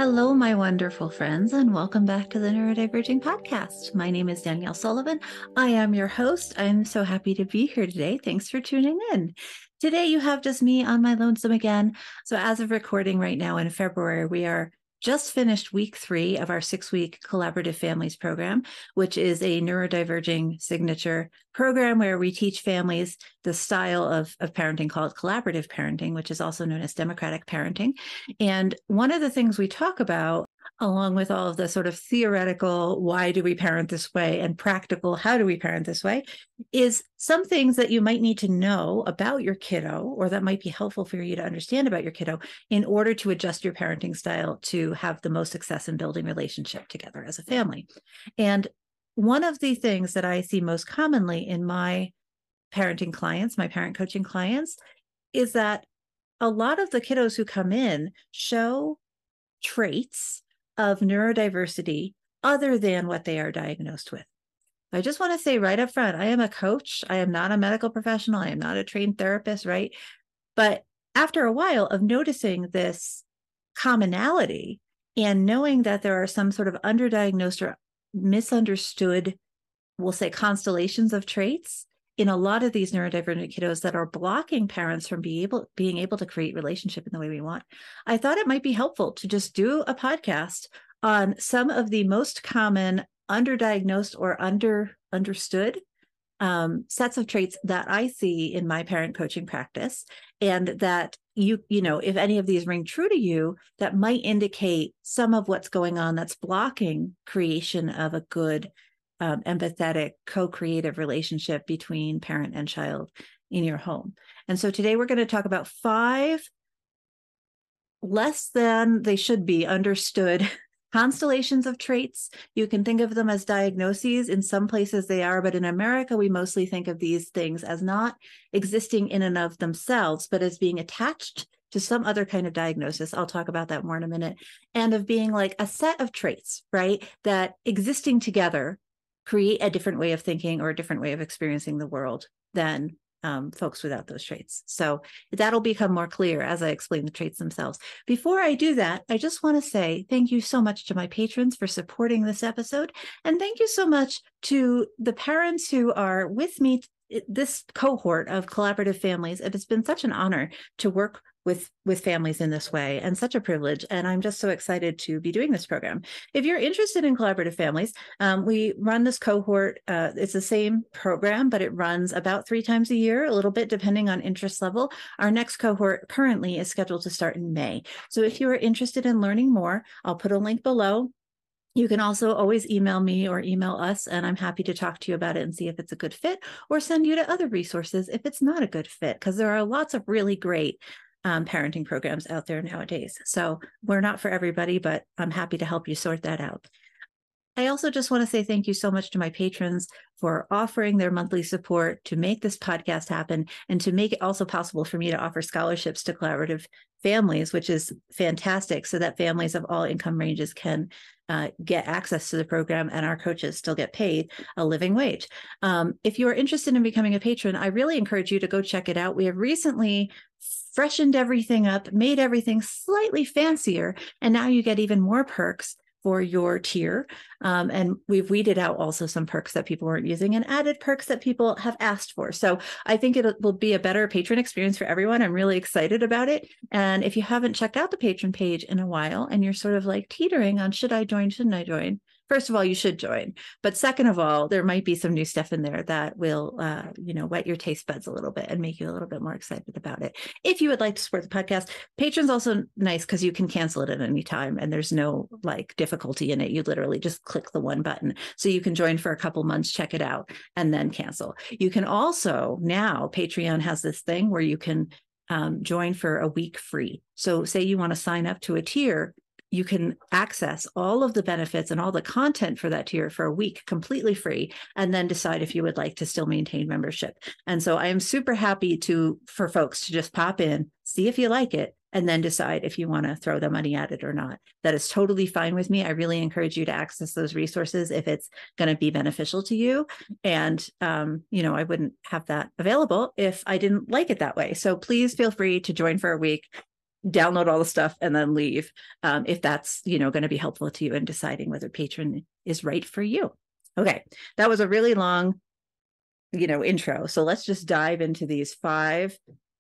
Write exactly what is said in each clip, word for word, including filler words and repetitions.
Hello, my wonderful friends, and welcome back to the Neurodiverging Podcast. My name is Danielle Sullivan. I am your host. I'm so happy to be here today. Thanks for tuning in. Today, you have just me on my lonesome again. So, as of recording right now in February, we are just finished week three of our six-week Collaborative Families program, which is a neurodiverging signature program where we teach families the style of, of parenting called collaborative parenting, which is also known as democratic parenting. And one of the things we talk about, along with all of the sort of theoretical, why do we parent this way, and practical, how do we parent this way, is some things that you might need to know about your kiddo, or that might be helpful for you to understand about your kiddo in order to adjust your parenting style to have the most success in building relationship together as a family. And one of the things that I see most commonly in my parenting clients, my parent coaching clients, is that a lot of the kiddos who come in show traits of neurodiversity other than what they are diagnosed with. I just want to say right up front, I am a coach. I am not a medical professional. I am not a trained therapist, right? But after a while of noticing this commonality and knowing that there are some sort of underdiagnosed or misunderstood, we'll say, constellations of traits in a lot of these neurodivergent kiddos that are blocking parents from being able, being able to create relationship in the way we want, I thought it might be helpful to just do a podcast on some of the most common underdiagnosed or under understood um, sets of traits that I see in my parent coaching practice, and that you, you know, if any of these ring true to you, that might indicate some of what's going on that's blocking creation of a good, um, empathetic, co-creative relationship between parent and child in your home. And so today we're going to talk about five less than they should be understood constellations of traits. You can think of them as diagnoses. In some places they are, but in America, we mostly think of these things as not existing in and of themselves, but as being attached to some other kind of diagnosis. I'll talk about that more in a minute. And of being like a set of traits, right, that existing together create a different way of thinking or a different way of experiencing the world than Um, folks without those traits. So that'll become more clear as I explain the traits themselves. Before I do that, I just want to say thank you so much to my patrons for supporting this episode. And thank you so much to the parents who are with me, this cohort of collaborative families. It has been such an honor to work with, with families in this way, and such a privilege. And I'm just so excited to be doing this program. If you're interested in collaborative families, um, we run this cohort. Uh, it's the same program, but it runs about three times a year, a little bit depending on interest level. Our next cohort currently is scheduled to start in May. So if you are interested in learning more, I'll put a link below. You can also always email me or email us, and I'm happy to talk to you about it and see if it's a good fit, or send you to other resources if it's not a good fit, because there are lots of really great um, parenting programs out there nowadays. So we're not for everybody, but I'm happy to help you sort that out. I also just want to say thank you so much to my patrons for offering their monthly support to make this podcast happen, and to make it also possible for me to offer scholarships to collaborative families, which is fantastic, so that families of all income ranges can uh, get access to the program, and our coaches still get paid a living wage. Um, if you are interested in becoming a patron, I really encourage you to go check it out. We have recently freshened everything up, made everything slightly fancier, and now you get even more perks for your tier. Um, and we've weeded out also some perks that people weren't using and added perks that people have asked for. So I think it will be a better patron experience for everyone. I'm really excited about it. And if you haven't checked out the patron page in a while, and you're sort of like teetering on, should I join, shouldn't I join? First of all, you should join. But second of all, there might be some new stuff in there that will, uh, you know, whet your taste buds a little bit and make you a little bit more excited about it. If you would like to support the podcast, Patreon's also nice because you can cancel it at any time, and there's no like difficulty in it. You literally just click the one button. So you can join for a couple months, check it out, and then cancel. You can also, now Patreon has this thing where you can um, join for a week free. So say you want to sign up to a tier, you can access all of the benefits and all the content for that tier for a week completely free, and then decide if you would like to still maintain membership. And so I am super happy to for folks to just pop in, see if you like it, and then decide if you want to throw the money at it or not. That is totally fine with me. I really encourage you to access those resources if it's going to be beneficial to you. And, um, you know, I wouldn't have that available if I didn't like it that way. So please feel free to join for a week. download all the stuff and then leave, um, if that's, you know, going to be helpful to you in deciding whether Patreon is right for you. Okay, that was a really long, you know, intro. So let's just dive into these five,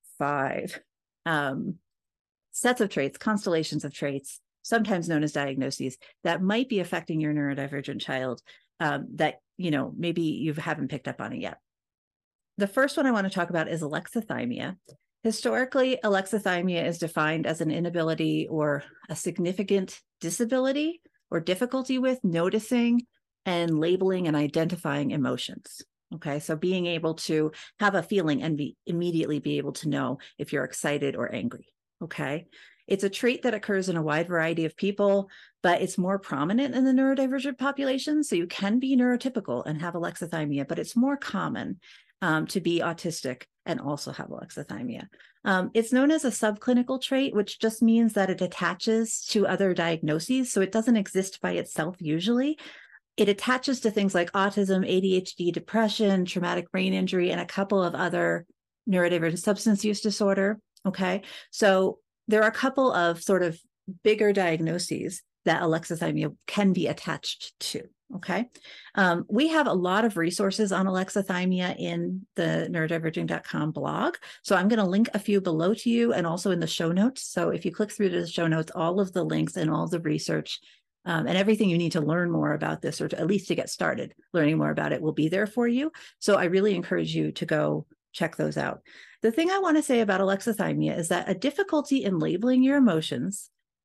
five um, sets of traits, constellations of traits, sometimes known as diagnoses, that might be affecting your neurodivergent child, um, that, you know, maybe you haven't picked up on it yet. The first one I want to talk about is alexithymia. Historically, alexithymia is defined as an inability or a significant disability or difficulty with noticing and labeling and identifying emotions. Okay, so being able to have a feeling and be immediately be able to know if you're excited or angry. Okay, it's a trait that occurs in a wide variety of people, but it's more prominent in the neurodivergent population. So you can be neurotypical and have alexithymia, but it's more common um, to be autistic and also have alexithymia. Um, it's known as a subclinical trait, which just means that it attaches to other diagnoses. So it doesn't exist by itself usually. It attaches to things like autism, A D H D, depression, traumatic brain injury, and a couple of other neurodivergent substance use disorder. Okay, so there are a couple of sort of bigger diagnoses that alexithymia can be attached to. Okay, um, we have a lot of resources on alexithymia in the neurodiverging dot com blog. So I'm going to link a few below to you and also in the show notes. So if you click through to the show notes, all of the links and all the research um, and everything you need to learn more about this, or to, at least to get started learning more about it, will be there for you. So I really encourage you to go check those out. The thing I want to say about alexithymia is that a difficulty in labeling your emotions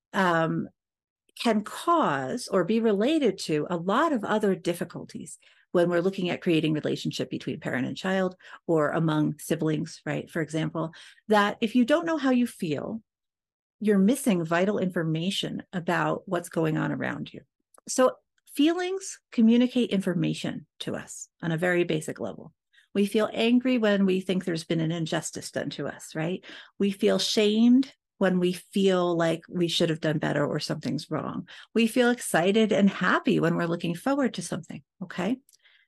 um, can cause or be related to a lot of other difficulties when we're looking at creating relationship between parent and child or among siblings, right? For example, that if you don't know how you feel, you're missing vital information about what's going on around you. So feelings communicate information to us on a very basic level. We feel angry when we think there's been an injustice done to us, right? We feel shamed when we feel like we should have done better or something's wrong. We feel excited and happy when we're looking forward to something, okay?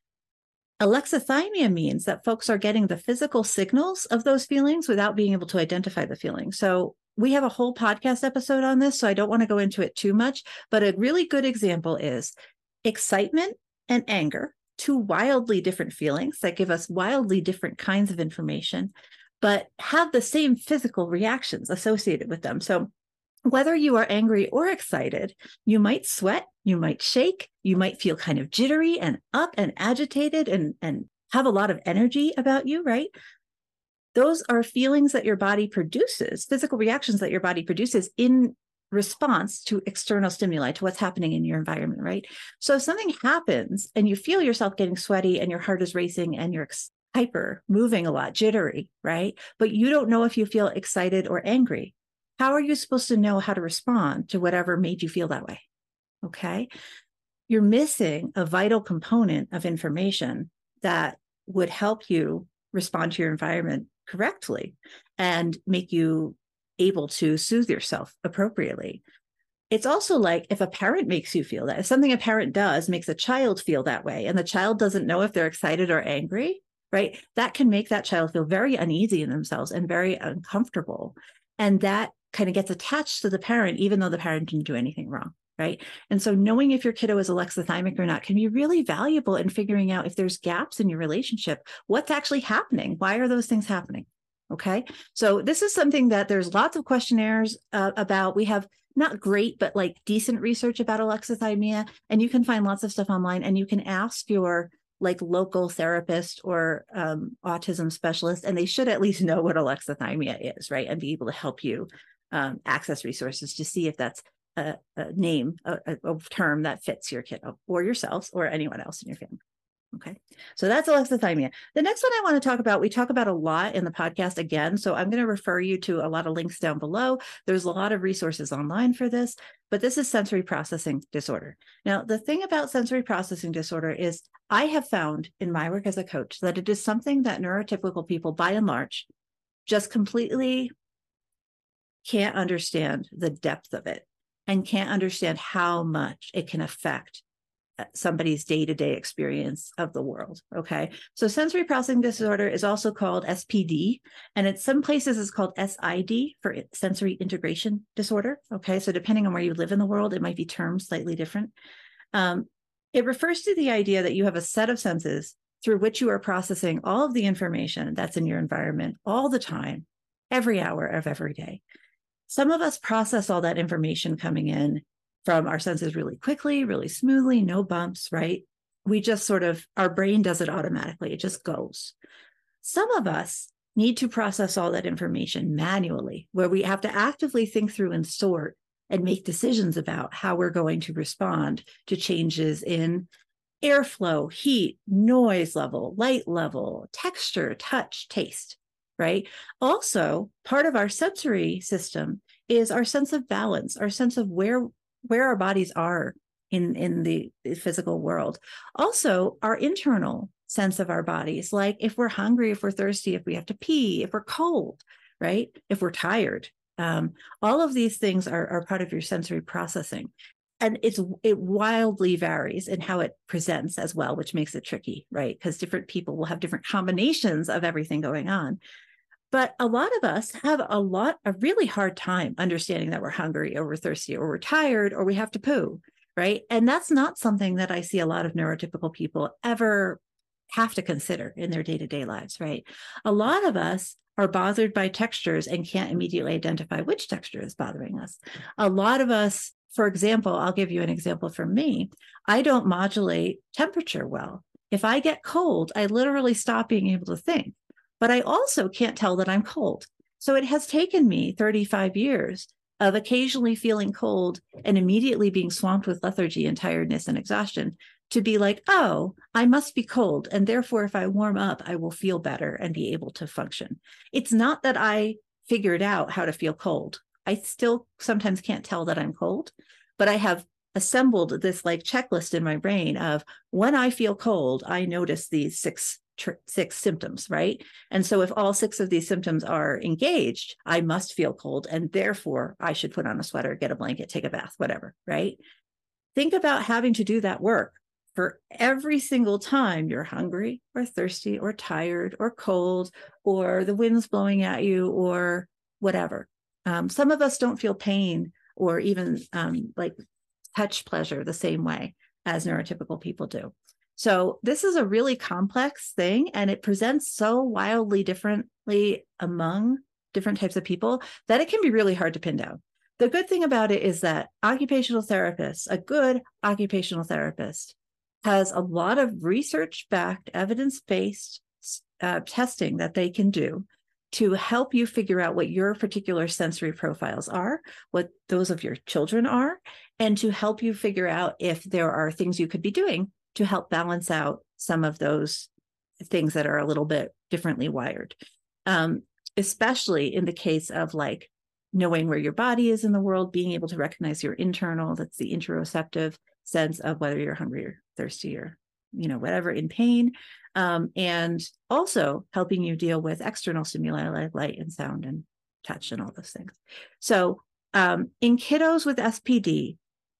Alexithymia means that folks are getting the physical signals of those feelings without being able to identify the feeling. So we have a whole podcast episode on this, so I don't want to go into it too much, but a really good example is excitement and anger, two wildly different feelings that give us wildly different kinds of information, but have the same physical reactions associated with them. So whether you are angry or excited, you might sweat, you might shake, you might feel kind of jittery and up and agitated and, and have a lot of energy about you, right? Those are feelings that your body produces, physical reactions that your body produces in response to external stimuli, to what's happening in your environment, right? So if something happens and you feel yourself getting sweaty and your heart is racing and you're hyper, moving a lot, jittery, right? But you don't know if you feel excited or angry. How are you supposed to know how to respond to whatever made you feel that way? Okay. You're missing a vital component of information that would help you respond to your environment correctly and make you able to soothe yourself appropriately. It's also like if a parent makes you feel that, if something a parent does makes a child feel that way, and the child doesn't know if they're excited or angry, right? That can make that child feel very uneasy in themselves and very uncomfortable. And that kind of gets attached to the parent, even though the parent didn't do anything wrong, right? And so knowing if your kiddo is alexithymic or not can be really valuable in figuring out if there's gaps in your relationship, what's actually happening? Why are those things happening? Okay. So this is something that there's lots of questionnaires uh, about. We have not great, but like decent research about alexithymia, and you can find lots of stuff online, and you can ask your like local therapist or um, autism specialist, and they should at least know what alexithymia is, right? And be able to help you um, access resources to see if that's a, a name, a, a term that fits your kiddo or yourselves or anyone else in your family. Okay, so that's alexithymia. The next one I want to talk about, we talk about a lot in the podcast again, so I'm going to refer you to a lot of links down below. There's a lot of resources online for this, but this is sensory processing disorder. Now, the thing about sensory processing disorder is I have found in my work as a coach that it is something that neurotypical people, by and large, just completely can't understand the depth of it and can't understand how much it can affect somebody's day-to-day experience of the world. Okay. So sensory processing disorder is also called S P D, and in some places it's called S I D for sensory integration disorder. Okay. So depending on where you live in the world, it might be termed slightly different. Um, it refers to the idea that you have a set of senses through which you are processing all of the information that's in your environment all the time, every hour of every day. Some of us process all that information coming in from our senses really quickly, really smoothly, no bumps, right? We just sort of, our brain does it automatically. It just goes. Some of us need to process all that information manually, where we have to actively think through and sort and make decisions about how we're going to respond to changes in airflow, heat, noise level, light level, texture, touch, taste, right? Also, part of our sensory system is our sense of balance, our sense of where where our bodies are in, in the physical world. Also, our internal sense of our bodies, like if we're hungry, if we're thirsty, if we have to pee, if we're cold, right? If we're tired. Um, all of these things are, are part of your sensory processing. And it's it wildly varies in how it presents as well, which makes it tricky, right? Because different people will have different combinations of everything going on. But a lot of us have a lot, a really hard time understanding that we're hungry or we're thirsty or we're tired or we have to poo, right? And that's not something that I see a lot of neurotypical people ever have to consider in their day-to-day lives, right? A lot of us are bothered by textures and can't immediately identify which texture is bothering us. A lot of us, for example, I'll give you an example from me. I don't modulate temperature well. If I get cold, I literally stop being able to think. But I also can't tell that I'm cold. So it has taken me thirty-five years of occasionally feeling cold and immediately being swamped with lethargy and tiredness and exhaustion to be like, oh, I must be cold. And therefore, if I warm up, I will feel better and be able to function. It's not that I figured out how to feel cold. I still sometimes can't tell that I'm cold, but I have assembled this like checklist in my brain of when I feel cold, I notice these six six symptoms, right? And so if all six of these symptoms are engaged, I must feel cold. And therefore I should put on a sweater, get a blanket, take a bath, whatever, right? Think about having to do that work for every single time you're hungry or thirsty or tired or cold, or the wind's blowing at you or whatever. Um, some of us don't feel pain or even um, like touch pleasure the same way as neurotypical people do. So this is a really complex thing, and it presents so wildly differently among different types of people that it can be really hard to pin down. The good thing about it is that occupational therapists, a good occupational therapist, has a lot of research-backed, evidence-based uh, testing that they can do to help you figure out what your particular sensory profiles are, what those of your children are, and to help you figure out if there are things you could be doing to help balance out some of those things that are a little bit differently wired, um, especially in the case of like knowing where your body is in the world, being able to recognize your internal, that's the interoceptive sense of whether you're hungry or thirsty or, you know, whatever, in pain, um, and also helping you deal with external stimuli like light and sound and touch and all those things. So um, in kiddos with S P D,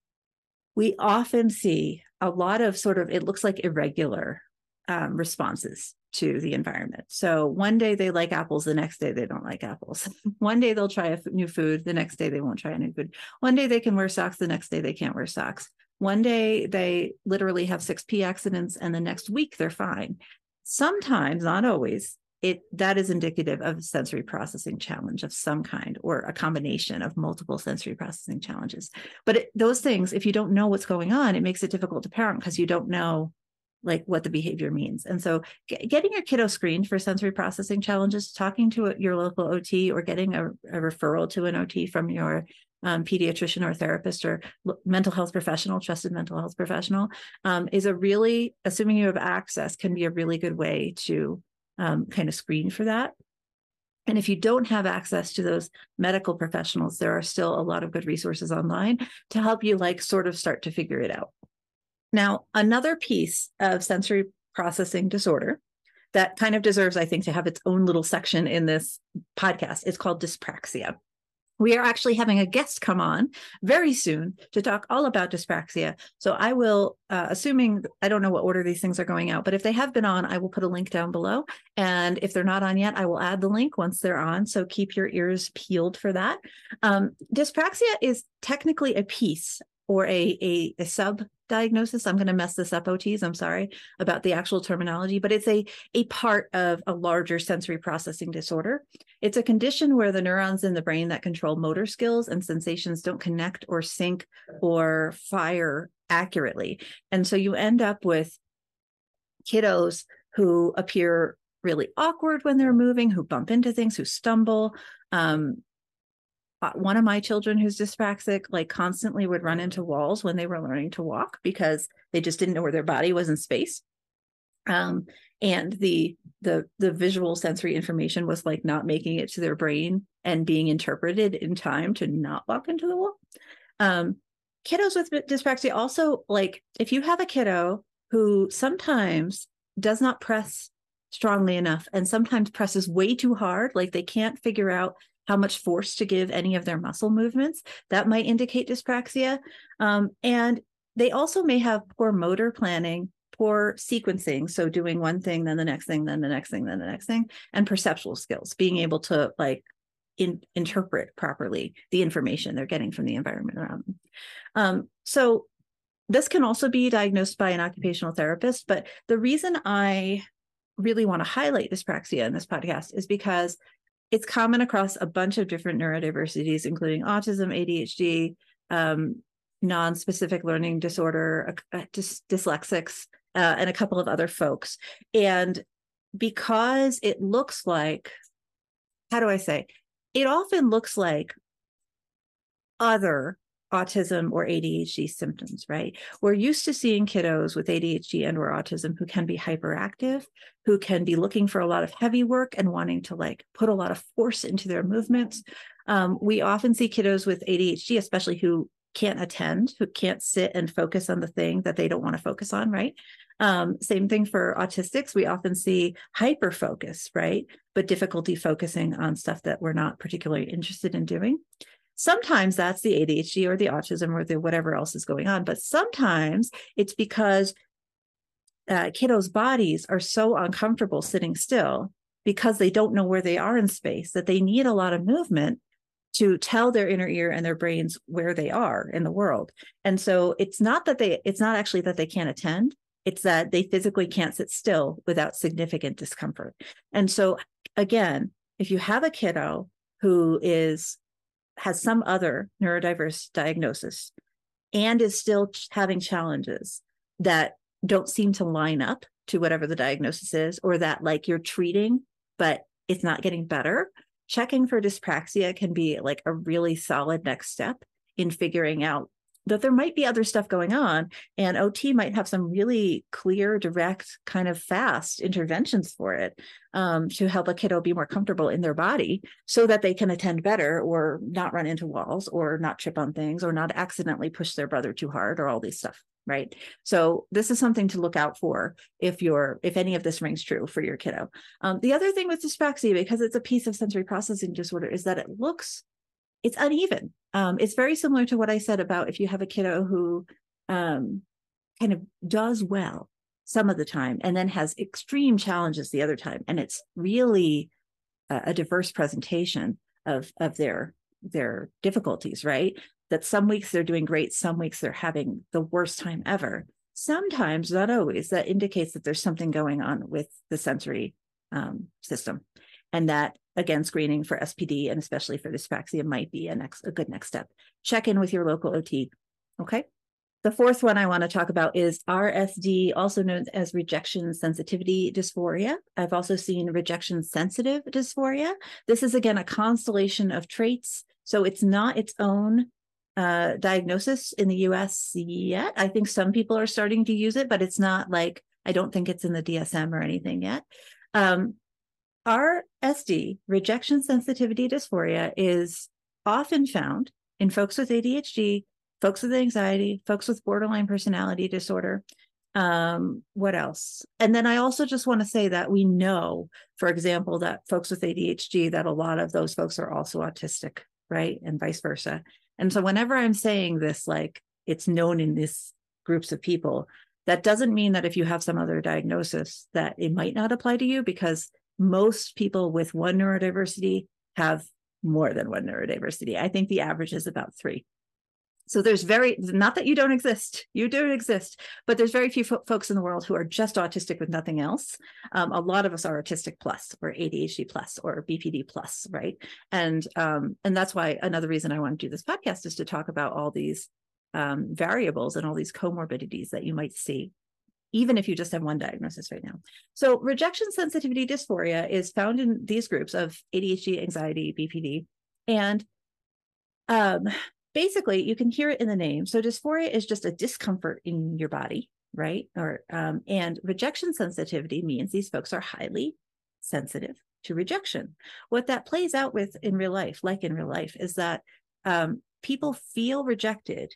we often see a lot of sort of, it looks like irregular um, responses to the environment. So one day they like apples, the next day they don't like apples. One day they'll try a new food, the next day they won't try a new food. One day they can wear socks, the next day they can't wear socks. One day they literally have six pee accidents and the next week they're fine. Sometimes, not always, it that is indicative of a sensory processing challenge of some kind, or a combination of multiple sensory processing challenges. But it, those things, if you don't know what's going on, it makes it difficult to parent because you don't know like what the behavior means. And so get, getting your kiddo screened for sensory processing challenges, talking to your local O T or getting a, a referral to an O T from your um, pediatrician or therapist or mental health professional, trusted mental health professional, um, is a really, assuming you have access, can be a really good way to um, kind of screen for that. And if you don't have access to those medical professionals, there are still a lot of good resources online to help you like sort of start to figure it out. Now, another piece of sensory processing disorder that kind of deserves, I think, to have its own little section in this podcast is called dyspraxia. We are actually having a guest come on very soon to talk all about dyspraxia. So I will, uh, assuming, I don't know what order these things are going out, but if they have been on, I will put a link down below. And if they're not on yet, I will add the link once they're on. So keep your ears peeled for that. Um, dyspraxia is technically a piece or a, a, a sub diagnosis. I'm going to mess this up, O Ts. I'm sorry about the actual terminology, but it's a, a part of a larger sensory processing disorder. It's a condition where the neurons in the brain that control motor skills and sensations don't connect or sync or fire accurately. And so you end up with kiddos who appear really awkward when they're moving, who bump into things, who stumble. Um, One of my children who's dyspraxic, like constantly would run into walls when they were learning to walk because they just didn't know where their body was in space. Um, and the, the, the visual sensory information was like not making it to their brain and being interpreted in time to not walk into the wall. Um, kiddos with dyspraxia also, like if you have a kiddo who sometimes does not press strongly enough and sometimes presses way too hard, like they can't figure out how much force to give any of their muscle movements, that might indicate dyspraxia. Um, and they also may have poor motor planning, poor sequencing. So doing one thing, then the next thing, then the next thing, then the next thing, and perceptual skills, being able to like in, interpret properly the information they're getting from the environment around them. Um, so this can also be diagnosed by an occupational therapist, but the reason I really want to highlight dyspraxia in this podcast is because it's common across a bunch of different neurodiversities, including autism, A D H D, um, non-specific learning disorder, uh, dys- dyslexics, uh, and a couple of other folks. And because it looks like, how do I say, it often looks like other autism or A D H D symptoms, right? We're used to seeing kiddos with A D H D and or autism who can be hyperactive, who can be looking for a lot of heavy work and wanting to like put a lot of force into their movements. Um, we often see kiddos with A D H D, especially who can't attend, who can't sit and focus on the thing that they don't want to focus on, right? Um, same thing for autistics. We often see hyper focus, right? But difficulty focusing on stuff that we're not particularly interested in doing. Sometimes that's the A D H D or the autism or the whatever else is going on, but sometimes it's because uh, kiddos' bodies are so uncomfortable sitting still because they don't know where they are in space that they need a lot of movement to tell their inner ear and their brains where they are in the world. And so it's not that they, it's not actually that they can't attend, it's that they physically can't sit still without significant discomfort. And so again, if you have a kiddo who is has some other neurodiverse diagnosis and is still having challenges that don't seem to line up to whatever the diagnosis is, or that like you're treating, but it's not getting better, checking for dyspraxia can be like a really solid next step in figuring out that there might be other stuff going on, and O T might have some really clear, direct, kind of fast interventions for it um, to help a kiddo be more comfortable in their body so that they can attend better or not run into walls or not trip on things or not accidentally push their brother too hard or all these stuff, right? So this is something to look out for if you're, if any of this rings true for your kiddo. Um, the other thing with dyspraxia, because it's a piece of sensory processing disorder, is that it looks, it's uneven. Um, it's very similar to what I said about if you have a kiddo who um, kind of does well some of the time and then has extreme challenges the other time. And it's really a, a diverse presentation of, of their, their difficulties, right? That some weeks they're doing great, some weeks they're having the worst time ever. Sometimes, not always, that indicates that there's something going on with the sensory um, system. And that, again, screening for S P D and especially for dyspraxia might be a next a good next step. Check in with your local O T. Okay. The fourth one I want to talk about is R S D, also known as rejection sensitivity dysphoria. I've also seen rejection sensitive dysphoria. This is, again, a constellation of traits. So it's not its own uh, diagnosis in the U S yet. I think some people are starting to use it, but it's not like, I don't think it's in the D S M or anything yet. Um, R S D, rejection sensitivity dysphoria, is often found in folks with A D H D, folks with anxiety, folks with borderline personality disorder. Um, what else? And then I also just want to say that we know, for example, that folks with A D H D, that a lot of those folks are also autistic right? And vice versa. And so whenever I'm saying this, like it's known in these groups of people, that doesn't mean that if you have some other diagnosis that it might not apply to you, because most people with one neurodiversity have more than one neurodiversity. I think the average is about three. So there's very, not that you don't exist, you do exist, but there's very few fo- folks in the world who are just autistic with nothing else. Um, a lot of us are autistic plus or A D H D plus or B P D plus, right? And um, and that's why another reason I want to do this podcast is to talk about all these um, variables and all these comorbidities that you might see, even if you just have one diagnosis right now. So rejection sensitivity dysphoria is found in these groups of A D H D, anxiety, B P D, and um, basically, you can hear it in the name. So dysphoria is just a discomfort in your body, right? Or um, and rejection sensitivity means these folks are highly sensitive to rejection. What that plays out with in real life, like in real life, is that um, people feel rejected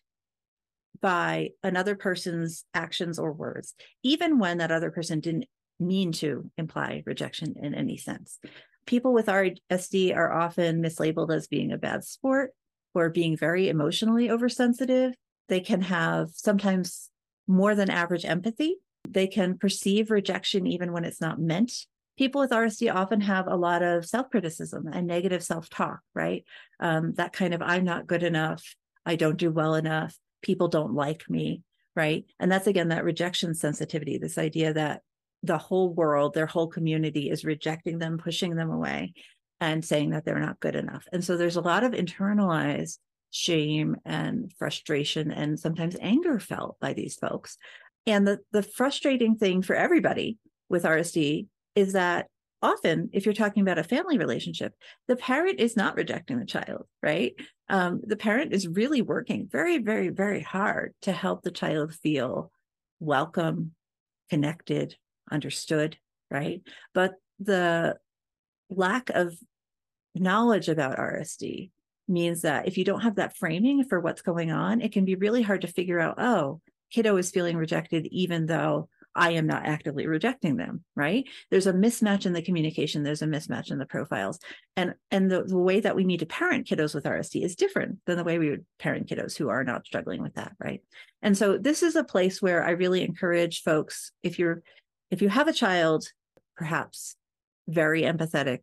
by another person's actions or words, even when that other person didn't mean to imply rejection in any sense. People with R S D are often mislabeled as being a bad sport or being very emotionally oversensitive. They can have sometimes more than average empathy. They can perceive rejection even when it's not meant. People with R S D often have a lot of self-criticism and negative self-talk, right? Um, that kind of, I'm not good enough, I don't do well enough, people don't like me, right? And that's, again, that rejection sensitivity, this idea that the whole world, their whole community is rejecting them, pushing them away, and saying that they're not good enough. And so there's a lot of internalized shame and frustration and sometimes anger felt by these folks. And the, the frustrating thing for everybody with R S D is that often, if you're talking about a family relationship, the parent is not rejecting the child, right? Um, the parent is really working very, very, very hard to help the child feel welcome, connected, understood, right? But the lack of knowledge about R S D means that if you don't have that framing for what's going on, it can be really hard to figure out, oh, kiddo is feeling rejected, even though I am not actively rejecting them, right? There's a mismatch in the communication. There's a mismatch in the profiles. And, and the, the way that we need to parent kiddos with R S D is different than the way we would parent kiddos who are not struggling with that, right? And so this is a place where I really encourage folks, if you're, if you have a child, perhaps very empathetic,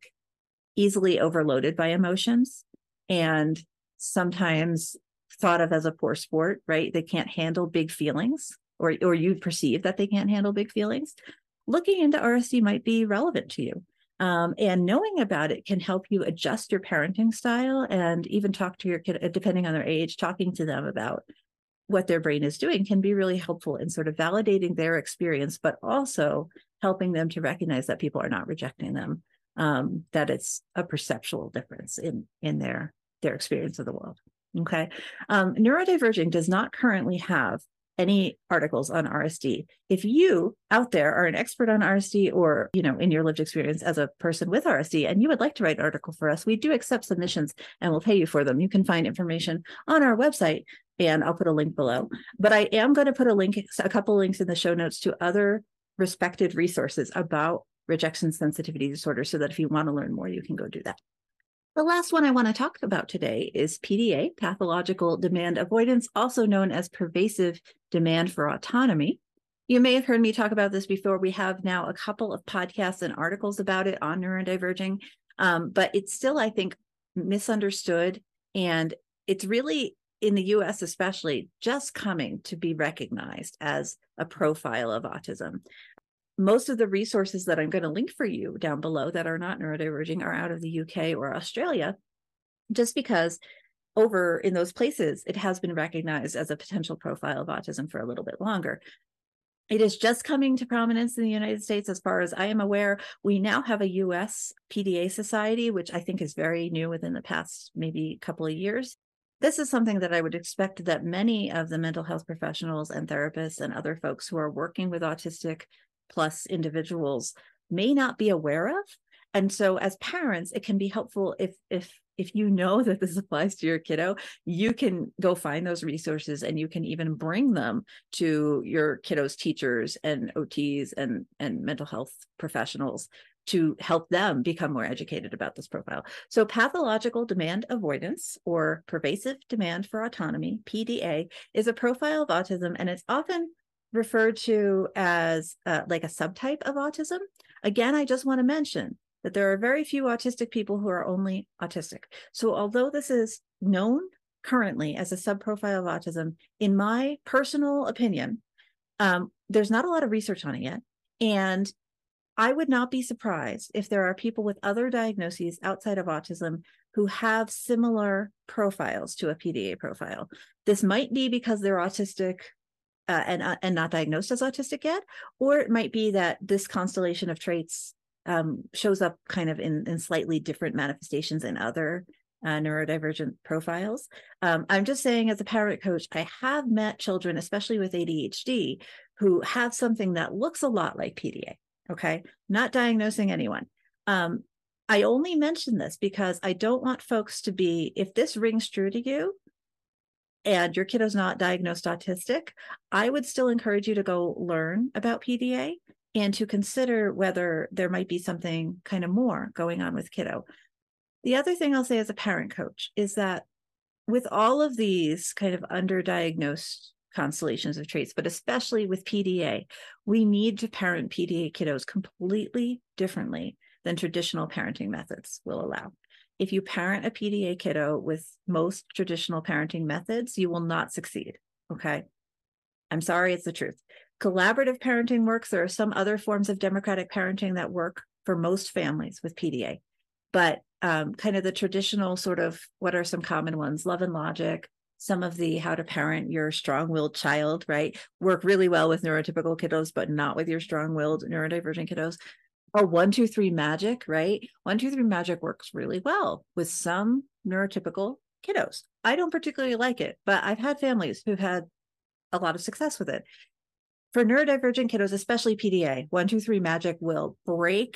easily overloaded by emotions, and sometimes thought of as a poor sport, right? They can't handle big feelings, or, or you perceive that they can't handle big feelings. Looking into R S D might be relevant to you. Um, and knowing about it can help you adjust your parenting style and even talk to your kid, depending on their age, talking to them about what their brain is doing can be really helpful in sort of validating their experience, but also helping them to recognize that people are not rejecting them, um, that it's a perceptual difference in, in their, their experience of the world. Okay. Um, Neurodiverging does not currently have any articles on R S D. If you out there are an expert on R S D, or, you know, in your lived experience as a person with R S D, and you would like to write an article for us, we do accept submissions and we'll pay you for them. You can find information on our website, and I'll put a link below. But I am going to put a link, a couple links in the show notes to other respected resources about rejection sensitivity disorder, so that if you want to learn more, you can go do that. The last one I want to talk about today is P D A, pathological demand avoidance, also known as pervasive demand for autonomy. You may have heard me talk about this before. We have now a couple of podcasts and articles about it on neurodiverging, um, but it's still, I think, misunderstood. And it's really, in the U S especially, just coming to be recognized as a profile of autism. Most of the resources that I'm going to link for you down below that are not neurodiverging are out of the U K or Australia, just because over in those places, it has been recognized as a potential profile of autism for a little bit longer. It is just coming to prominence in the United States. As far as I am aware, we now have a U S P D A society, which I think is very new within the past maybe couple of years. This is something that I would expect that many of the mental health professionals and therapists and other folks who are working with autistic plus individuals may not be aware of. And so as parents, it can be helpful if if if you know that this applies to your kiddo, you can go find those resources, and you can even bring them to your kiddo's teachers and O Ts and, and mental health professionals to help them become more educated about this profile. So pathological demand avoidance, or pervasive demand for autonomy, P D A, is a profile of autism, and it's often referred to as uh, like a subtype of autism. Again, I just want to mention that there are very few autistic people who are only autistic. So although this is known currently as a subprofile of autism, in my personal opinion, um, there's not a lot of research on it yet. And I would not be surprised if there are people with other diagnoses outside of autism who have similar profiles to a P D A profile. This might be because they're autistic uh, and, uh, and not diagnosed as autistic yet, or it might be that this constellation of traits um, shows up kind of in, in slightly different manifestations in other uh, neurodivergent profiles. Um, I'm just saying, as a parent coach, I have met children, especially with A D H D, who have something that looks a lot like P D A. Okay, not diagnosing anyone. Um, I only mention this because I don't want folks to be, if this rings true to you and your kiddo's not diagnosed autistic, I would still encourage you to go learn about P D A and to consider whether there might be something kind of more going on with kiddo. The other thing I'll say as a parent coach is that with all of these kind of underdiagnosed constellations of traits, but especially with P D A, we need to parent P D A kiddos completely differently than traditional parenting methods will allow. If you parent a P D A kiddo with most traditional parenting methods, you will not succeed, okay? I'm sorry, it's the truth. Collaborative parenting works. There are some other forms of democratic parenting that work for most families with P D A, but um, kind of the traditional sort of, what are some common ones? Love and Logic, some of the how to parent your strong-willed child, right? Work really well with neurotypical kiddos, but not with your strong-willed neurodivergent kiddos. Or one, two, three magic, right? One, two, three magic works really well with some neurotypical kiddos. I don't particularly like it, but I've had families who've had a lot of success with it. For neurodivergent kiddos, especially P D A, one, two, three magic will break,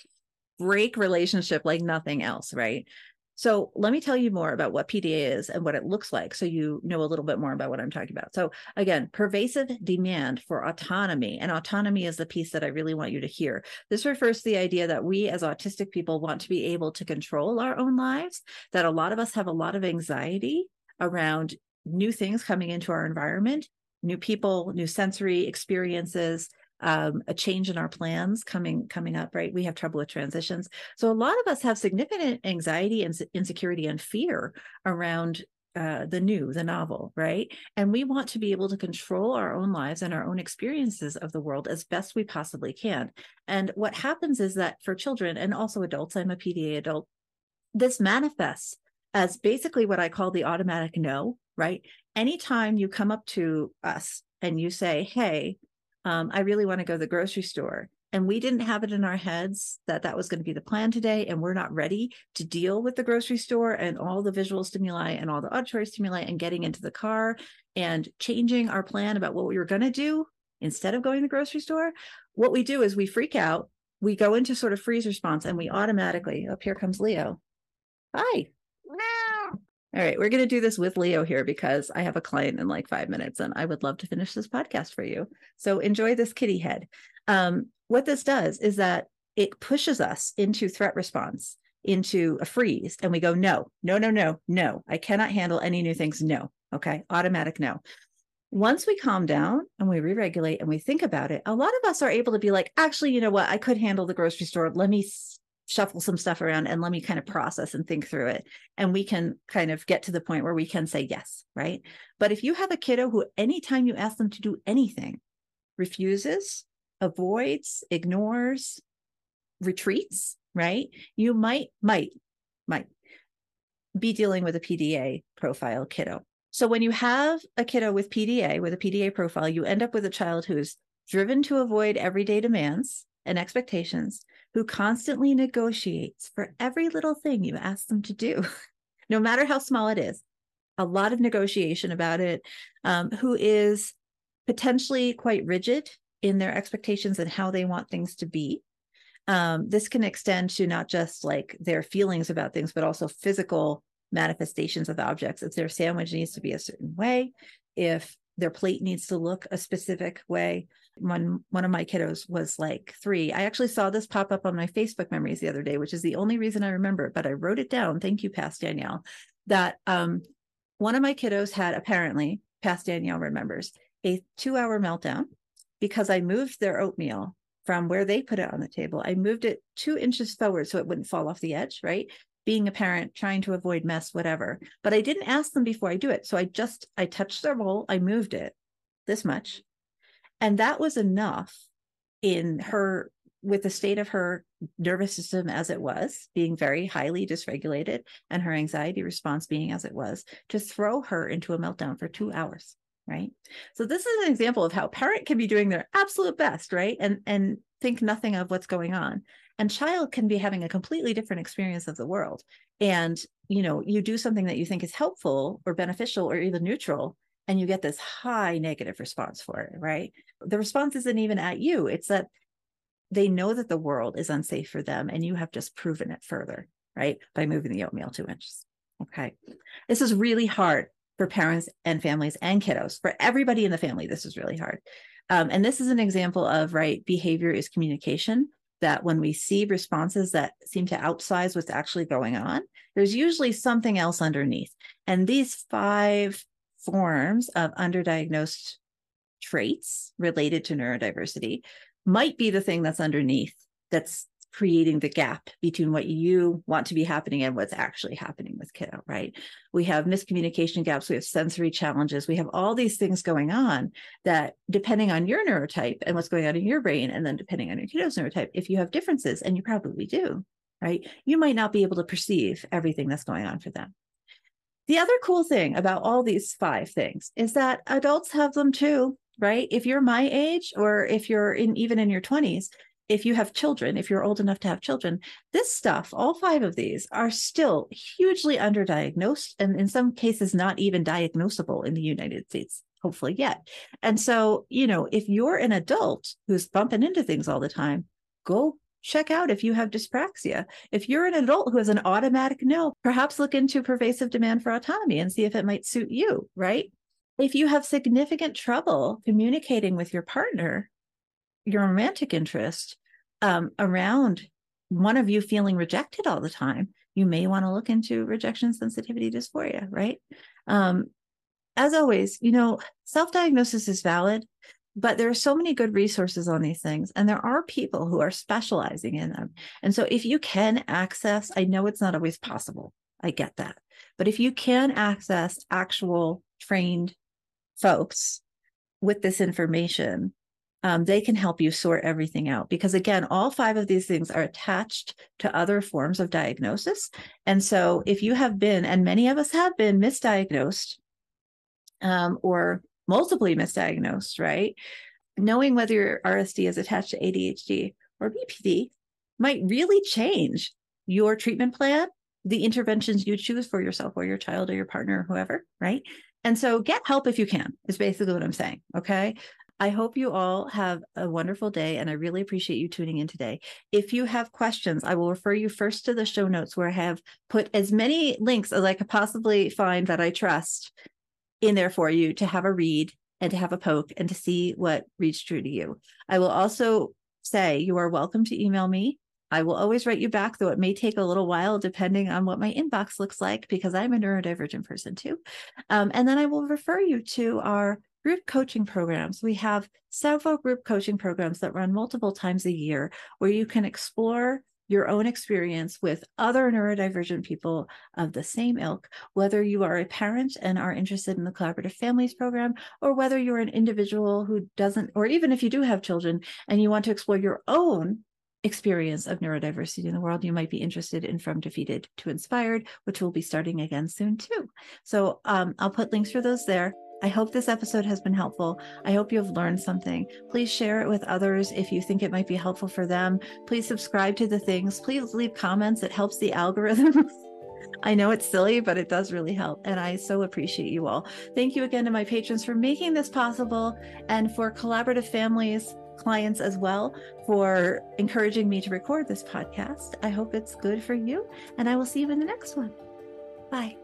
break relationship like nothing else, right? So let me tell you more about what P D A is and what it looks like, so you know a little bit more about what I'm talking about. So again, pervasive demand for autonomy, and autonomy is the piece that I really want you to hear. This refers to the idea that we as autistic people want to be able to control our own lives, that a lot of us have a lot of anxiety around new things coming into our environment, new people, new sensory experiences, Um, a change in our plans coming coming up, right? We have trouble with transitions. So a lot of us have significant anxiety and insecurity and fear around uh, the new, the novel, right? And we want to be able to control our own lives and our own experiences of the world as best we possibly can. And what happens is that for children and also adults, I'm a P D A adult, this manifests as basically what I call the automatic no, right? Anytime you come up to us and you say, hey, Um, I really want to go to the grocery store, and we didn't have it in our heads that that was going to be the plan today, and we're not ready to deal with the grocery store and all the visual stimuli and all the auditory stimuli and getting into the car and changing our plan about what we were going to do instead of going to the grocery store. What we do is we freak out, we go into sort of freeze response, and we automatically, oh, here comes Leo. Hi. All right, we're going to do this with Leo here because I have a client in like five minutes and I would love to finish this podcast for you. So enjoy this kitty head. Um, what this does is that it pushes us into threat response, into a freeze, and we go, no, no, no, no, no. I cannot handle any new things. No. Okay. Automatic no. Once we calm down and we re-regulate and we think about it, a lot of us are able to be like, actually, you know what? I could handle the grocery store. Let me shuffle some stuff around and let me kind of process and think through it. And we can kind of get to the point where we can say yes, right? But if you have a kiddo who anytime you ask them to do anything, refuses, avoids, ignores, retreats, right? You might, might, might be dealing with a P D A profile kiddo. So when you have a kiddo with P D A, with a P D A profile, you end up with a child who's driven to avoid everyday demands and expectations, who constantly negotiates for every little thing you ask them to do, no matter how small it is, a lot of negotiation about it, um, who is potentially quite rigid in their expectations and how they want things to be. Um, this can extend to not just like their feelings about things, but also physical manifestations of objects. If their sandwich needs to be a certain way, if their plate needs to look a specific way, When one of my kiddos was like three, I actually saw this pop up on my Facebook memories the other day, which is the only reason I remember it, but I wrote it down. Thank you, Past Danielle. That um, one of my kiddos had apparently, Past Danielle remembers, a two-hour meltdown because I moved their oatmeal from where they put it on the table. I moved it two inches forward so it wouldn't fall off the edge, right? Being a parent, trying to avoid mess, whatever. But I didn't ask them before I do it. So I just, I touched their bowl, I moved it this much. And that was enough in her, with the state of her nervous system as it was, being very highly dysregulated, and her anxiety response being as it was, to throw her into a meltdown for two hours, right? So this is an example of how parent can be doing their absolute best, right? And, and think nothing of what's going on. And child can be having a completely different experience of the world. And, you know, you do something that you think is helpful or beneficial or even neutral, and you get this high negative response for it, right? The response isn't even at you. It's that they know that the world is unsafe for them, and you have just proven it further, right? By moving the oatmeal two inches. Okay. This is really hard for parents and families and kiddos. For everybody in the family, this is really hard. Um, and this is an example of, right, behavior is communication, that when we see responses that seem to outsize what's actually going on, there's usually something else underneath. And these five forms of underdiagnosed traits related to neurodiversity might be the thing that's underneath, that's creating the gap between what you want to be happening and what's actually happening with kiddo, right? We have miscommunication gaps, we have sensory challenges, we have all these things going on that, depending on your neurotype and what's going on in your brain, and then depending on your kiddo's neurotype, if you have differences, and you probably do, right, you might not be able to perceive everything that's going on for them. The other cool thing about all these five things is that adults have them too, right? If you're my age, or if you're in even in your twenties, if you have children, if you're old enough to have children, this stuff, all five of these, are still hugely underdiagnosed, and in some cases not even diagnosable in the United States, hopefully yet. And so, you know, if you're an adult who's bumping into things all the time, go check out if you have dyspraxia. If you're an adult who has an automatic no, perhaps look into pervasive demand for autonomy and see if it might suit you, right? If you have significant trouble communicating with your partner, your romantic interest, um, around one of you feeling rejected all the time, you may want to look into rejection sensitivity dysphoria, right? Um, as always, you know, self-diagnosis is valid, but there are so many good resources on these things, and there are people who are specializing in them. And so if you can access, I know it's not always possible, I get that, but if you can access actual trained folks with this information, um, they can help you sort everything out. Because again, all five of these things are attached to other forms of diagnosis. And so if you have been, and many of us have been, misdiagnosed, um, or multiply misdiagnosed, right? Knowing whether your R S D is attached to A D H D or B P D might really change your treatment plan, the interventions you choose for yourself or your child or your partner or whoever, right? And so get help if you can, is basically what I'm saying, okay? I hope you all have a wonderful day, and I really appreciate you tuning in today. If you have questions, I will refer you first to the show notes, where I have put as many links as I could possibly find that I trust in there for you to have a read and to have a poke and to see what reads true to you. I will also say you are welcome to email me. I will always write you back, though it may take a little while depending on what my inbox looks like, because I'm a neurodivergent person too. Um, and then I will refer you to our group coaching programs. We have several group coaching programs that run multiple times a year, where you can explore your own experience with other neurodivergent people of the same ilk, whether you are a parent and are interested in the Collaborative Families program, or whether you're an individual who doesn't, or even if you do have children and you want to explore your own experience of neurodiversity in the world, you might be interested in From Defeated to Inspired, which will be starting again soon too. So um, I'll put links for those there. I hope this episode has been helpful. I hope you have learned something. Please share it with others if you think it might be helpful for them. Please subscribe to the things. Please leave comments. It helps the algorithm. I know it's silly, but it does really help. And I so appreciate you all. Thank you again to my patrons for making this possible, and for Collaborative Families clients as well for encouraging me to record this podcast. I hope it's good for you, and I will see you in the next one. Bye.